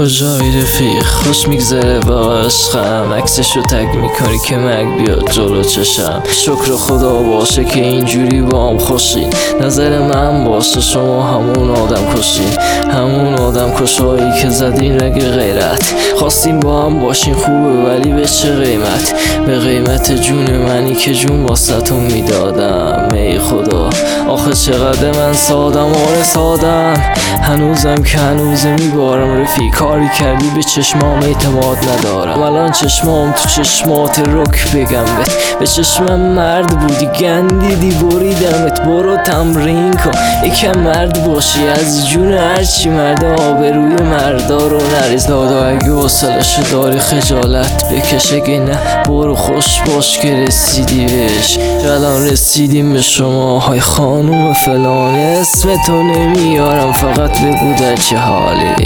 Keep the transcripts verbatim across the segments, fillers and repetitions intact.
کجایی رفیق خوش میگذره با عشقم، عکسشو تگ میکنی که مگ بیاد جلو چشم. شکر خدا باشه که اینجوری با هم خوشی، نظر من باشه شما همون آدم کشی، همون آدم کشایی که زدین رگ غیرت. خواستیم با هم باشین خوبه ولی به چه قیمت؟ به قیمت جون منی که جون واسطون میدادم. ای خدا آخه چقدر من سادم، آره سادم هنوزم که هنوزه میبارم. رفیق کاری کردی به چشمام اعتماد ندارم، الان چشمام تو چشمات رک بگم بهت. به چشمم مرد بودی گندیدی بریدمت، برو تمرین کن یکم مرد باشی، از جون هرچی مرد آبروی مردا رو نریز. دادا اگه حوصله‌شو داری خجالت بکش، اگه نه برو خوش باش که رسیدی بهش. الان رسیدیم به شما های خانوم فلان، اسم تو نمیارم فقط بگو در چه حالی.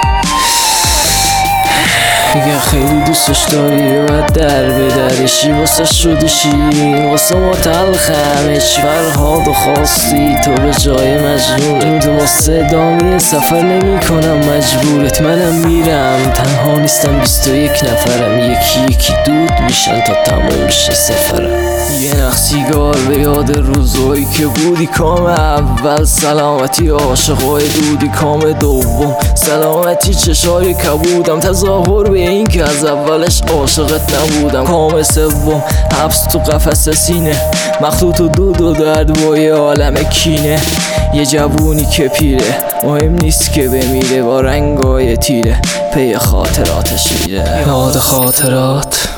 میگه خیلی دوستش داری و باید در بدرشی، واسه شدشی واسه ما تلخم هیچ فرهاد و خواستی تو به جای مجنون. تو واسه ادامه سفر نمی کنم مجبورت، منم میرم تنها نیستم بیست و یک نفرم، یکی یکی دود میشن تا تموم شه سفرم. یه نخ سیگار به یاد روزایی که بودی کام اول، سلامتی عاشقای دودی کام دوم، سلامتی چشای کبودم، تظاهر به این که از اولش عاشقت نبودم. کام سوم حبس تو قفس سینه، مخلوط و دود و درد با یه عالم کینه. یه جوونی که پیره مهم نیست که بمیره، با رنگای تیره پی خاطراتش میره. یاد خاطرات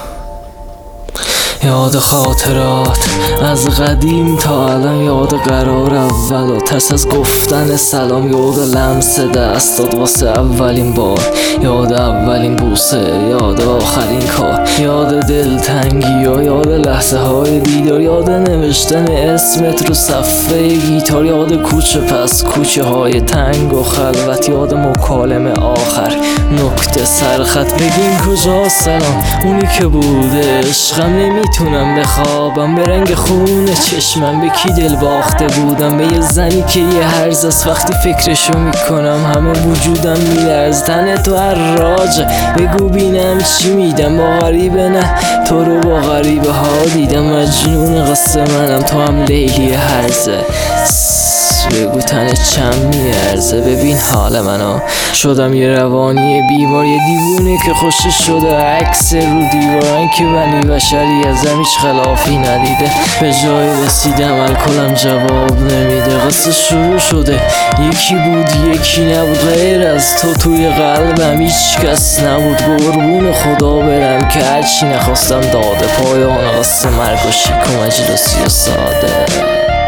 یاد خاطرات از قدیم تا الان، یاد قرار اول و ترس از گفتن سلام، یاد لمس دستات واسه اولین بار، یاد اولین بوسه، یاد آخرین کار، یاد دلتنگی یا یاد لحظه های دیدار، یاد نوشتن اسمت رو صفحه گیتار، یاد کوچه پس کوچه های تنگ و خلوت، یاد مکالمه آخر نکته سرخط. بگین کجا سلام اونی که بوده عشقم، نمیتونم بخوابم به رنگ خون چشمم، به کی دل باخته بودم، به یه زنی که یه هرز است وقتی فکرشو میکنم همه وجودم میلرز. تن تو هر راجه بگو بینم چی میدم، با غریبه نه تو رو با غریبه ها دیدم. مجنون قصه منم تو هم لیلی هرزه، بگو تن چم میارزه. ببین حال منو شدم یه روانی بیمار، یه دیوونه که خوشش شده عکس رو دیوارن که ولی بشری ازم هیچ خلافی ندیده. به جای رسیدم الکلم جواب نمیده، قصه شروع شده یکی بود یکی نبود، غیر از تو توی قلبم هیچ کس نبود. قربون خدا برم که هرچی نخواستم داده، پایان قصه مرگ و شیک و مجلسی و ساده.